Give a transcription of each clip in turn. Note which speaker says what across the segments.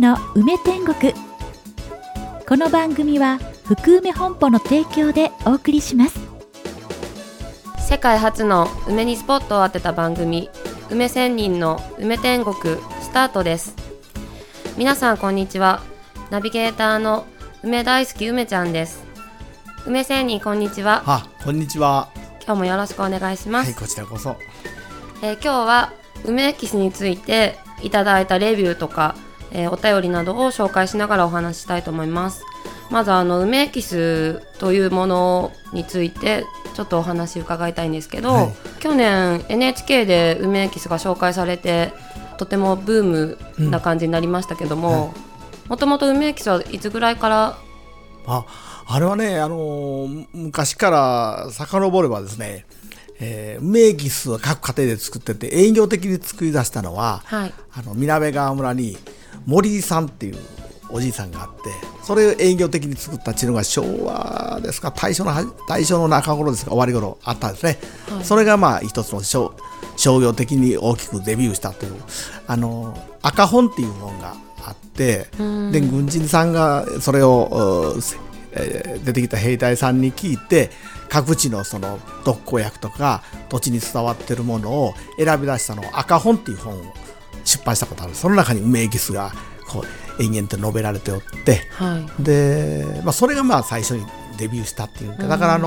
Speaker 1: の梅天国。この番組は福梅本舗の提供でお送りします。
Speaker 2: 世界初の梅にスポットを当てた番組、梅仙人の梅天国スタートです。皆さんこんにちは。ナビゲーターの梅大好き梅ちゃんです。梅仙人こんにちは。
Speaker 3: こんにちは。
Speaker 2: 今日もよろしくお願いします。
Speaker 3: はい、こちらこそ。
Speaker 2: 今日は梅エキスについていただいたレビューとか、お便りなどを紹介しながらお話ししたいと思います。まず梅エキスというものについてちょっとお話伺いたいんですけど、去年 NHK で梅エキスが紹介されてとてもブームな感じになりましたけども、もともと梅エキスはいつぐらいから？
Speaker 3: あれはね、昔から遡ればですね、梅エキスを各家庭で作ってて営業的に作り出したのは、みなべ川村に森井さんっていうおじいさんがあって、それを営業的に作ったっていうのが昭和ですか、大正の中頃ですか、終わり頃あったんですね。それが一つの商業的に大きくデビューしたという赤本っていう本があって、で軍人さんがそれを出てきた兵隊さんに聞いて、各地のその特効薬とか土地に伝わっているものを選び出したのを赤本っていう本を出版したことある。その中に梅エキスがこう延々と述べられておって、で、それが最初にデビューしたっていうか、だから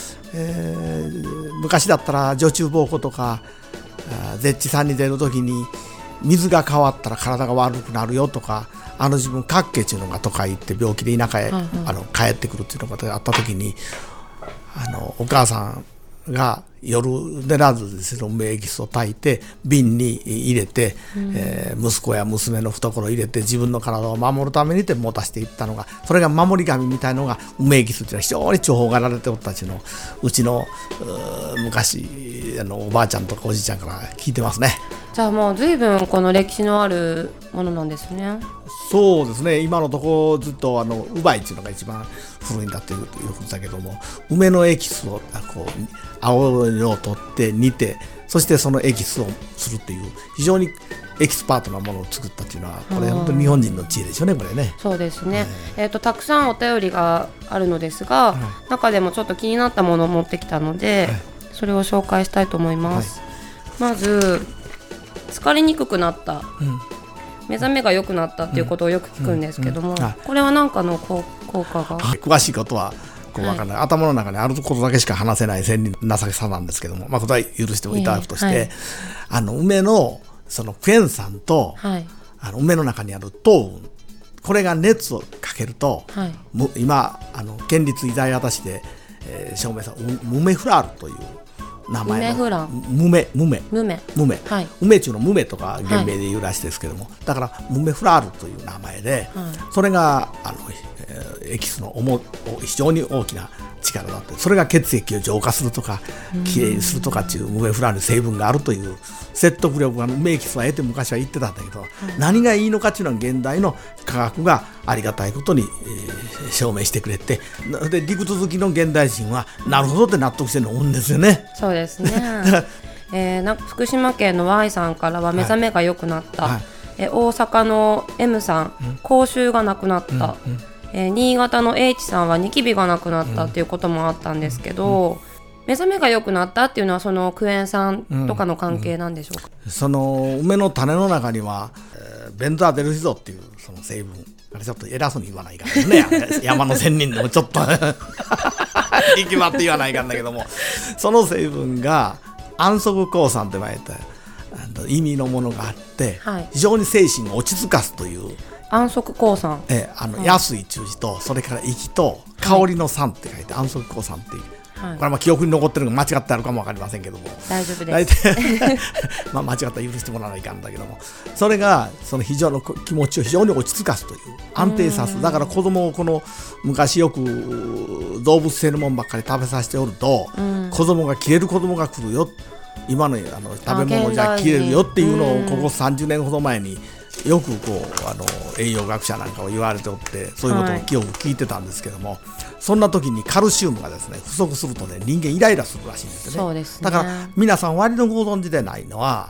Speaker 3: 昔だったら女中奉公とか絶地さんに出るときに水が変わったら体が悪くなるよとか、自分角家っていうのが都会行って病気で田舎へ、帰ってくるっていうのがあったときに、お母さんが夜寝らずですね、梅エキスを炊いて瓶に入れて、息子や娘の懐入れて自分の体を守るためにって持たせていったのが、それが守り神みたいのが梅エキスっていうのは非常に重宝がられておったちのうちの昔おばあちゃんとかおじいちゃんから聞いてますね。
Speaker 2: じゃあもう随分この歴史のあるものなんですね。
Speaker 3: そうですね。今のところずっとウバイっていうのが一番古いんだということだけども、梅のエキスを青いのを取って煮て、そしてそのエキスをするっていう非常にエキスパートなものを作ったっていうのは、これ本当に日本人の知恵でしょうね、これね。
Speaker 2: そうですね。たくさんお便りがあるのですが、中でもちょっと気になったものを持ってきたので、それを紹介したいと思います。まず疲れにくくなった、目覚めが良くなったっていうことをよく聞くんですけども、これは何かの効果が？
Speaker 3: 詳しいことは分からない。頭の中にあることだけしか話せない千人情けさなんですけども、答え許していただくとして、梅のそのクエン酸と、梅の中にある糖分、これが熱をかけると、今県立医大私で、証明されムメフラールという名前のムメ梅中のムメとか原名で言うらしいですけども、だからムメフラールという名前で、それがエキスの非常に大きな力だって、それが血液を浄化するとかきれいにするとかっていうムメフラールに成分があるという説得力が梅エキスは得て昔は言ってたんだけど、何がいいのかっていうのは現代の科学がありがたいことに、証明してくれて、で理屈好きの現代人はなるほどって納得してるのんですよね。
Speaker 2: そうですね。福島県の Y さんからは目覚めが良くなった、大阪の M さん、口臭がなくなった、新潟の H さんはニキビがなくなったっていうこともあったんですけど、目覚めが良くなったっていうのはそのクエン酸とかの関係なんでしょうか？
Speaker 3: その梅の種の中には、ベンゾアデルシゾっていうその成分、あれちょっと偉そうに言わないかんですね。山の仙人でもちょっと力まって言わないかんだけども、その成分が安息抗酸と言われた意味のものがあって、非常に精神を落ち着かすという。
Speaker 2: 安息抗酸、
Speaker 3: 安い中字とそれから息と香りの酸って書いて安息抗酸っていう、これは記憶に残ってるのが間違ってあるかも分かりませんけども、
Speaker 2: 大丈夫です。
Speaker 3: 間違ったら許してもらわないかんだけども、それがその非常の気持ちを非常に落ち着かすという、安定さす。だから子供を昔よく動物性のもんばっかり食べさせておると、子供が切れる子供が来るよ、今の食べ物じゃ切れるよっていうのをここ30年ほど前によく栄養学者なんかを言われておって、そういうことをよく聞いてたんですけども、そんな時にカルシウムがですね不足するとね、人間イライラするらしいんですよね。
Speaker 2: そうですね。
Speaker 3: だから皆さん割とご存知でないのは、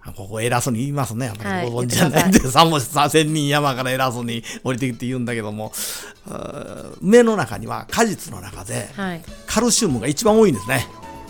Speaker 3: ここ偉そうに言いますね。やっぱりご存知じゃ
Speaker 2: は
Speaker 3: ないいんで、千人山から偉そうに降りてきて言うんだけども、梅の中には果実の中でカルシウムが一番多いんですね。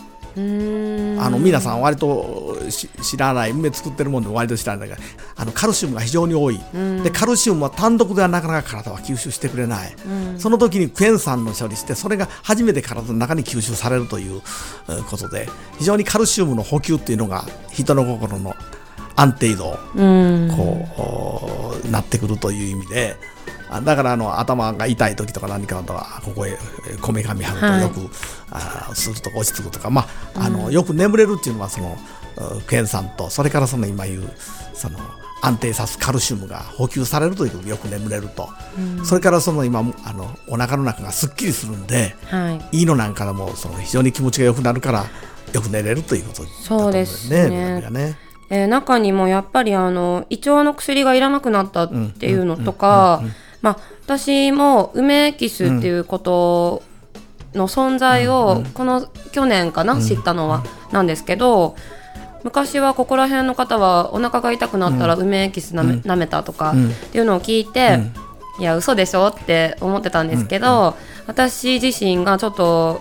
Speaker 3: 皆さん割と知らない、梅作ってるもんでも割と知らないんだけど、カルシウムが非常に多い。でカルシウムは単独ではなかなか体は吸収してくれない。その時にクエン酸の処理して、それが初めて体の中に吸収されるということで、非常にカルシウムの補給っていうのが人の心の安定度こうなってくるという意味で、だから頭が痛い時とか何かとかここへこめかみ貼るとよく、するとか落ち着くとか、よく眠れるっていうのはそのクエン酸と、それからその今言うその安定さすカルシウムが補給されるということでよく眠れると、それからその今お腹の中がすっきりするんで、胃のなんかでもその非常に気持ちが良くなるからよく寝れるということだと思うんですね。
Speaker 2: 中にもやっぱり胃腸の薬がいらなくなったっていうのとか、私も梅エキスっていうことの存在をこの去年かな、知ったのはなんですけど、昔はここら辺の方はお腹が痛くなったら梅エキス舐めたとかっていうのを聞いて、いや嘘でしょって思ってたんですけど、私自身がちょっと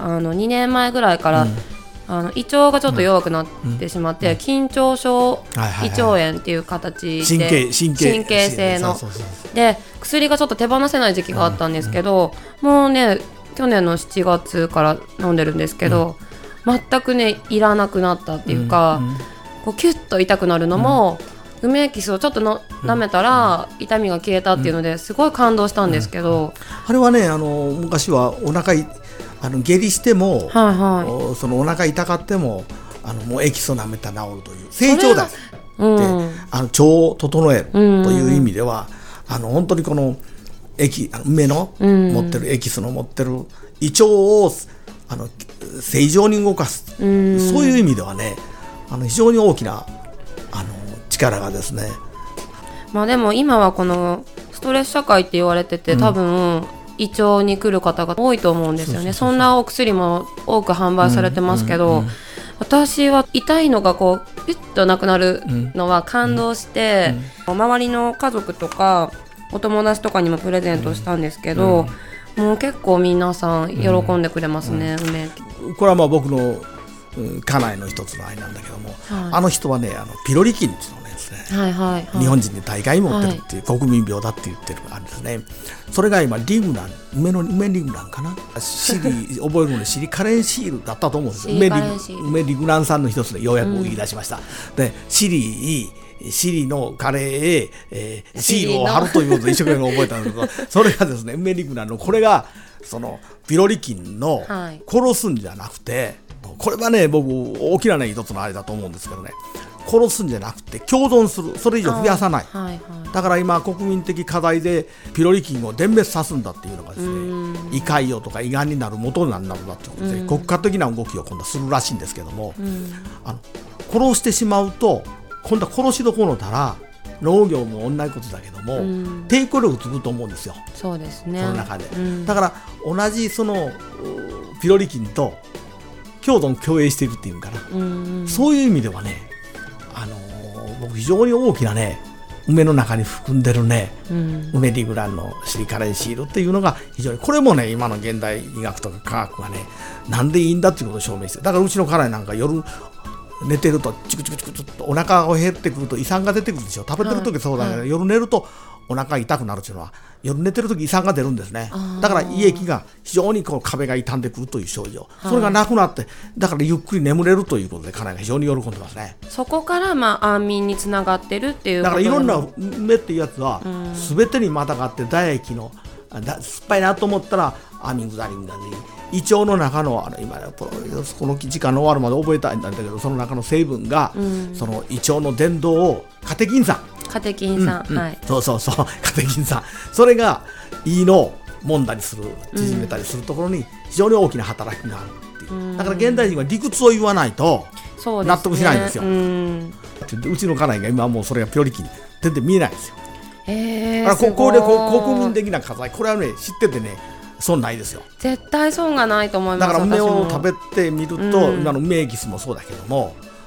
Speaker 2: 2年前ぐらいから胃腸がちょっと弱くなってしまって、緊張症胃腸炎っていう形で神経性ので薬がちょっと手放せない時期があったんですけど、もうね去年の7月から飲んでるんですけど、全くねいらなくなったっていうか、こうキュッと痛くなるのも、梅エキスをちょっと舐めたら痛みが消えたっていうのですごい感動したんですけど、
Speaker 3: あれはね昔はお腹下痢しても、そのお腹痛かってももうエキスを舐めたら治るという成長だって腸を整えるという意味では、本当にこの梅の持ってるエキスの持ってる胃腸を正常に動かす、そういう意味ではね非常に大きな力がですね。
Speaker 2: でも今はこのストレス社会って言われてて、多分胃腸に来る方が多いと思うんですよね。そんなお薬も多く販売されてますけど、私は痛いのがこうピュッとなくなるのは感動して、周りの家族とかお友達とかにもプレゼントしたんですけど、もう結構皆さん喜んでくれますね。
Speaker 3: これは僕の家内の一つの愛なんだけども、あの人はねピロリ菌っていうのをですね、日本人で大概持ってるっていう、国民病だって言ってるあれですね。それが今リグナン、梅リグナンかな、覚えるのにシリカレンシールだったと思うんですよ。梅リグナン酸の一つでようやく言い出しました。でシリのカレーへ、シールを貼るということで一生懸命覚えたんですけど、それがですね梅リグナンのこれがそのピロリ菌の殺すんじゃなくて、これはね僕大きなね一つのあれだと思うんですけどね、殺すんじゃなくて共存する、それ以上増やさない、だから今国民的課題でピロリ菌を全滅さすんだっていうのがですね、胃潰瘍とか胃がんになる元になるんだということで、国家的な動きを今度はするらしいんですけども、殺してしまうと今度は殺しどころたら農業も同じことだけども、抵抗力つくと思うんですよ。
Speaker 2: そうですね。
Speaker 3: その中で、だから同じそのピロリ菌と共存共栄しているっていうかな、そういう意味ではね僕非常に大きなね梅の中に含んでるね、梅リグランのシリカレンシールっていうのが非常に、これもね今の現代医学とか科学がねなんでいいんだっていうことを証明してる。だからうちの家内なんか夜寝てるとチクチクチクチクとお腹が減ってくると胃酸が出てくるんですよ。食べてる時そうだけど、夜寝るとお腹が痛くなるっていうのは夜寝てる時胃酸が出るんですね。だから胃液が非常にこう壁が傷んでくるという症状、それがなくなって、だからゆっくり眠れるということで家内が非常に喜んでますね。
Speaker 2: そこから安眠につながってるっていうこと
Speaker 3: だからいろんな梅っていうやつは全てにまたがって、唾液の酸っぱいなと思ったらアミグダリンだり、胃腸の中の今この時間の終わるまで覚えたいんだけど、その中の成分が、その胃腸の伝導をカテキン酸、そうカテキン酸、それが胃の揉んだりする縮めたりするところに非常に大きな働きがあるっていう、だから現代人は理屈を言わないと納得しないんですよ。うちの家内が今はもうそれがピロリ菌全然見えないんですよ。これ国民的な課題、これはね知っててね損ないですよ。
Speaker 2: 絶対損がないと思います。
Speaker 3: だから梅を食べてみると、今の梅エキスもそうだけども、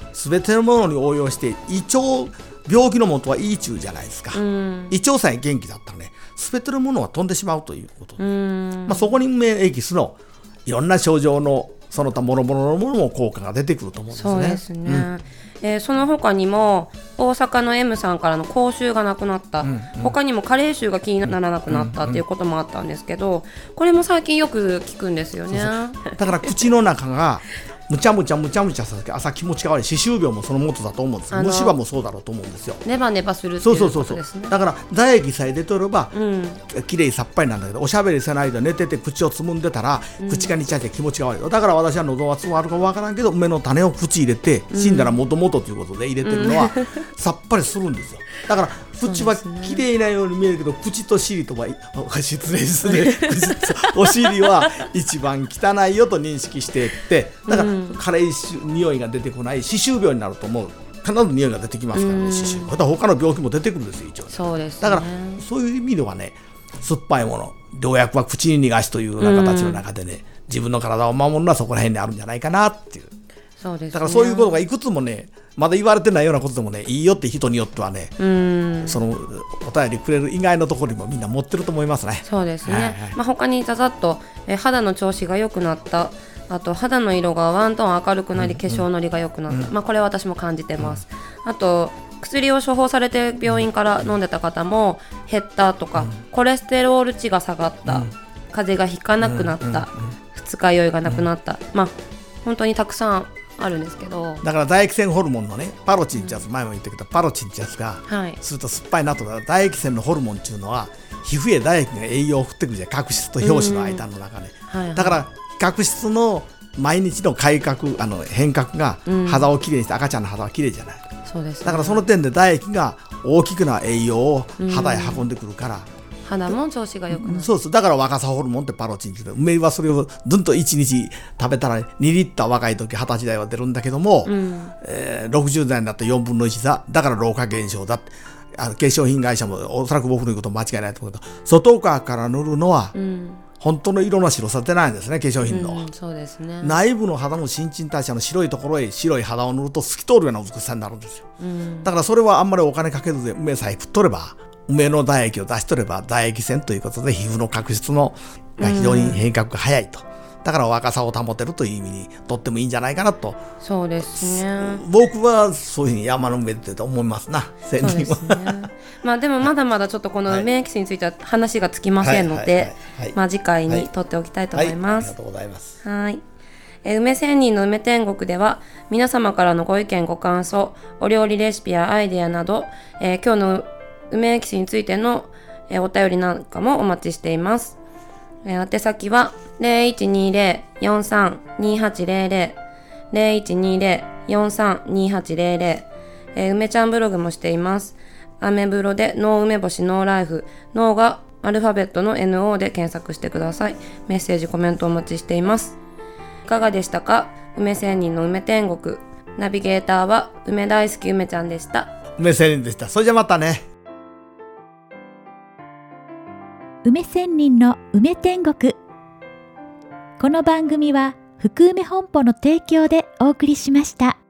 Speaker 3: 全てのものに応用して、胃腸、病気の元は胃中じゃないですか。胃腸さえ元気だったらね、全てのものは飛んでしまうということで、そこに梅エキスのいろんな症状のその他諸々のものも効果が出てくると思うんですね。
Speaker 2: そうですね、その他にも大阪の M さんからの口臭がなくなった、他にも加齢臭が気にならなくなったっていうこともあったんですけど、これも最近よく聞くんですよね。
Speaker 3: だから口の中がむちゃむちゃさせて朝気持ちが悪い、歯周病もその元だと思うんです。虫歯もそうだろうと思うんですよ。
Speaker 2: ネバネバするっていうことですね。
Speaker 3: だから唾液さえ出とれば、きれいさっぱりなんだけど、おしゃべりせないで寝てて口をつむんでたら、口がにちゃって気持ちが悪い。だから私は喉圧はあるかわからんけど、梅の種を口入れて死んだらもともとということで入れてるのは、さっぱりするんですよ。だから口はきれいなように見えるけど、口と尻とは失礼ですねお尻は一番汚いよと認識していって、だから軽い匂いが出てこない歯周病になると思う。必ず匂いが出てきますからね、歯周病。また他の病気も出てくるんですよ、一応。
Speaker 2: そうですね。
Speaker 3: だからそういう意味ではね、酸っぱいもの、良薬は口に逃がしというような形の中でね、自分の体を守るのはそこら辺にあるんじゃないかなっていう。
Speaker 2: そうですね。
Speaker 3: だからそういうことがいくつもね、まだ言われてないようなことでもね、いいよって人によってはね、そのお便りくれる以外のところにもみんな持ってると思いますね。
Speaker 2: そうですね、他にざざっと、肌の調子が良くなった、あと肌の色がワントーン明るくなり、化粧のりが良くなった、これは私も感じてます。あと薬を処方されて病院から飲んでた方も減ったとか、コレステロール値が下がった、風邪がひかなくなった、二日酔いがなくなった、本当にたくさんあるんですけど、
Speaker 3: だから唾液腺ホルモンのね、パロチンってやつ、前も言ったけどパロチンってやつが、すると酸っぱいなとか、唾液腺のホルモンっていうのは皮膚へ唾液が栄養を振ってくるじゃん、角質と表皮の間の中で、だから角質の毎日の改革、変革が肌をきれいにして、赤ちゃんの肌はきれいじゃない。
Speaker 2: そうですね、
Speaker 3: だからその点で唾液が大きくな栄養を肌へ運んでくるから、
Speaker 2: 肌も調子が良くなる。
Speaker 3: そうだから若さホルモンってパロチンって言う。梅はそれをずんと1日食べたら2リッター若い時20歳代は出るんだけども、60代になって4分の1だ。だから老化現象だって。化粧品会社もおそらく僕の言うこと間違いないと思うけど、外側から塗るのは、本当の色の白さ出ないんですね、化粧品の、
Speaker 2: そうですね。
Speaker 3: 内部の肌の新陳代謝の白いところへ白い肌を塗ると透き通るような美しさになるんですよ、だからそれはあんまりお金かけずで梅さえ振っとれば、梅の唾液を出しとれば唾液腺ということで皮膚の角質のが非常に変革が早いと、だから若さを保てるという意味にとってもいいんじゃないかなと。
Speaker 2: そうですね、
Speaker 3: 僕はそういうふうに山の梅って思いますな、仙人は。
Speaker 2: そうですね、でもまだまだちょっとこの梅エキスについては話がつきませんので、次回に取っておきたいと思います。
Speaker 3: ありがとうございます。
Speaker 2: はい、梅仙人の梅天国では皆様からのご意見ご感想、お料理レシピやアイデアなど、今日の梅エキスについての、お便りなんかもお待ちしています。宛先は 0120-432800 0120-432800、梅ちゃんブログもしています。アメブロでノー梅干しノーライフ、ノーがアルファベットの NO で検索してください。メッセージコメントお待ちしています。いかがでしたか？梅仙人の梅天国、ナビゲーターは梅大好き梅ちゃんでした。
Speaker 3: 梅仙人でした。それじゃまたね。
Speaker 1: 梅仙人の梅天国。この番組は福梅本舗の提供でお送りしました。